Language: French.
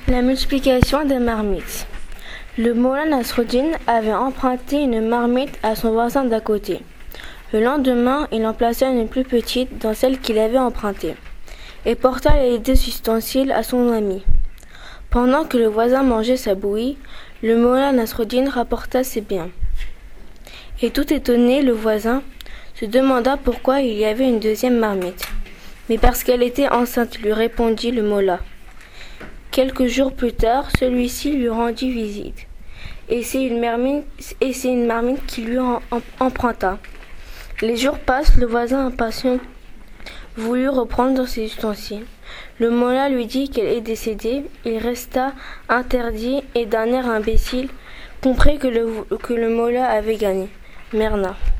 La multiplication des marmites. Le Moulin Nasreddin avait emprunté une marmite à son voisin d'à côté. Le lendemain, il en plaça une plus petite dans celle qu'il avait empruntée, et porta les deux ustensiles à son ami. Pendant que le voisin mangeait sa bouillie, le Moulin Nasreddin rapporta ses biens. Et tout étonné, le voisin se demanda pourquoi il y avait une deuxième marmite. Mais parce qu'elle était enceinte, lui répondit le Mollah. Quelques jours plus tard, celui-ci lui rendit visite, et c'est une marmite qui lui emprunta. Les jours passent, le voisin impatient voulut reprendre ses ustensiles. Le Mollah lui dit qu'elle est décédée. Il resta interdit et d'un air imbécile comprit que le Mollah avait gagné. Merna.